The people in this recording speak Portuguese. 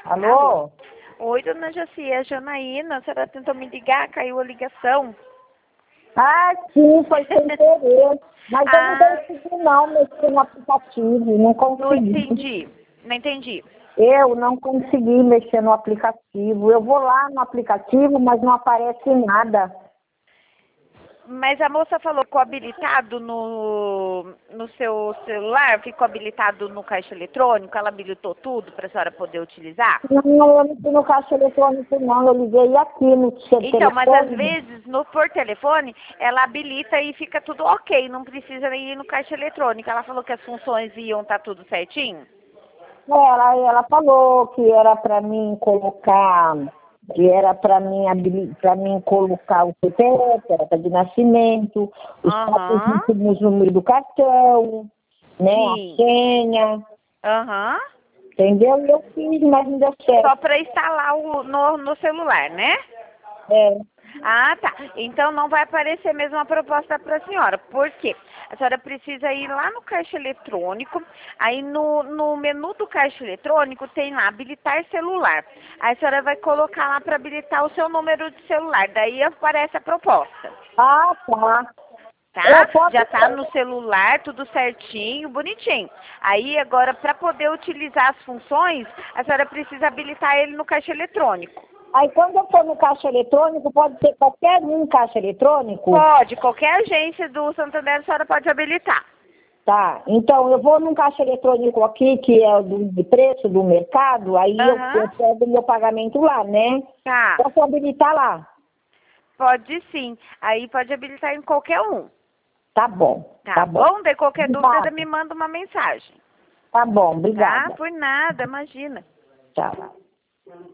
Alô? Oi, dona Jaci, é a Janaína. A senhora tentou me ligar, caiu a ligação. Ah, sim, foi sem querer. Mas eu não consegui não mexer no aplicativo, não Não consegui. entendi. Não entendi. Eu não consegui mexer no aplicativo. Eu vou lá no aplicativo, mas não aparece nada. Mas a moça falou que o habilitado no seu celular, ficou habilitado no caixa eletrônico, ela habilitou tudo para a senhora poder utilizar? Não, eu não fui no caixa eletrônico não, eu liguei aqui no seu Então, mas às telefone. vezes, por telefone, ela habilita e fica tudo ok, não precisa nem ir no caixa eletrônico. Ela falou que as funções iam estar tudo certinho? Ela falou que era para mim colocar, que era para mim colocar o CPF, data de nascimento, os quatro Aham. últimos números do cartão, né, a Sim. senha, Aham. entendeu? E eu fiz, mas não deu Só certo. para instalar no celular, né? É. Ah, tá. Então não vai aparecer mesmo a proposta para a senhora. Por quê? A senhora precisa ir lá no caixa eletrônico. Aí no menu do caixa eletrônico tem lá habilitar celular. Aí a senhora vai colocar lá para habilitar o seu número de celular. Daí aparece a proposta. Ah, tá. Tá? Pode Já tá no ser. celular, tudo certinho, bonitinho. Aí agora, para poder utilizar as funções, a senhora precisa habilitar ele no caixa eletrônico. Aí quando eu for no caixa eletrônico, pode ser qualquer um caixa eletrônico? Pode, qualquer agência do Santander a senhora pode habilitar. Tá, então eu vou num caixa eletrônico aqui, que é o de preço do mercado, aí eu Aham. pego meu pagamento lá, né? Tá, Posso habilitar lá? pode sim. Aí pode habilitar em qualquer um. Tá bom, Tá tá bom. bom? De qualquer dúvida, Obrigada. me manda uma mensagem. Tá bom, Tá? obrigada. Por nada, imagina. Tchau.